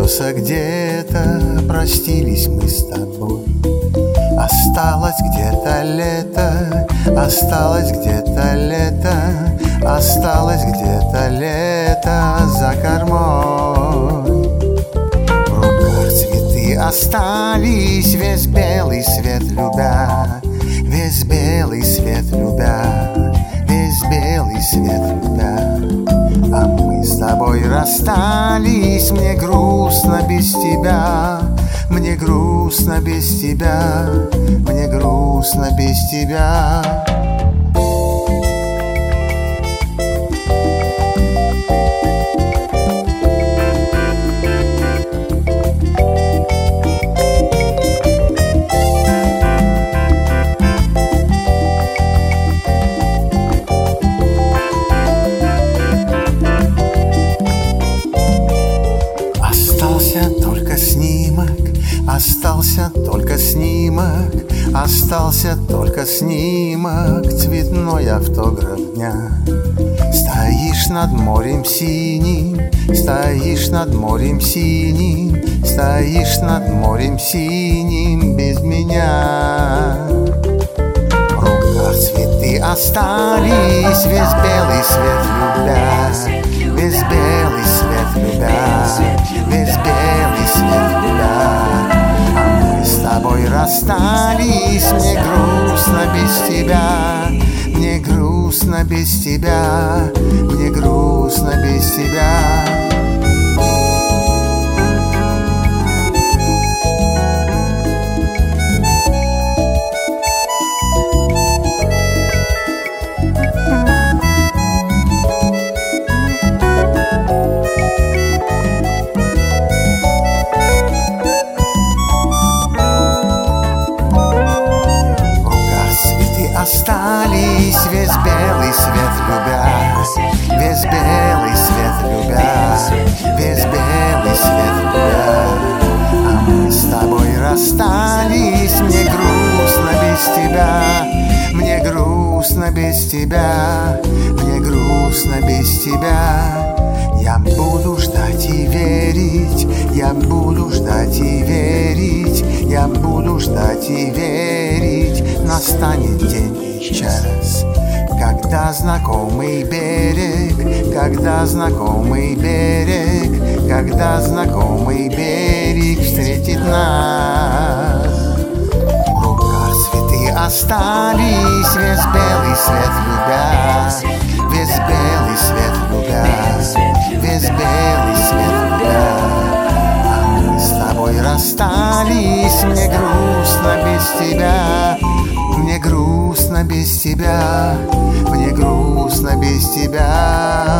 небеса где-то, простились мы с тобой. Осталось где-то лето, осталось где-то лето, осталось где-то лето за кормой. В руках цветы остались, весь белый свет любя, весь белый свет любя, весь белый свет любя. А мы с тобой расстались, мне грустно без тебя, мне грустно без тебя, мне грустно без тебя. Остался только снимок, остался только снимок, цветной автограф дня. Стоишь над морем синим, стоишь над морем синим, стоишь над морем синим без меня. В руках цветы остались, весь белый свет любя, весь белый свет любя, весь белый свет любя. С тобой расстались, мне грустно без тебя, мне грустно без тебя, мне грустно без тебя. Остались, весь белый свет любя, весь белый свет любя, весь белый свет любя. А мы с тобой расстались, мне грустно без тебя, мне грустно без тебя, мне грустно без тебя. Я буду ждать и верить, я буду ждать и верить, я буду ждать и верить. Настанет день и час, когда знакомый берег, когда знакомый берег, когда знакомый берег встретит нас. В руках цветы остались, весь белый свет любя, весь белый свет любя, весь белый свет любя. А мы с тобой расстались, мне грустно без тебя, мне грустно без тебя, мне грустно без тебя.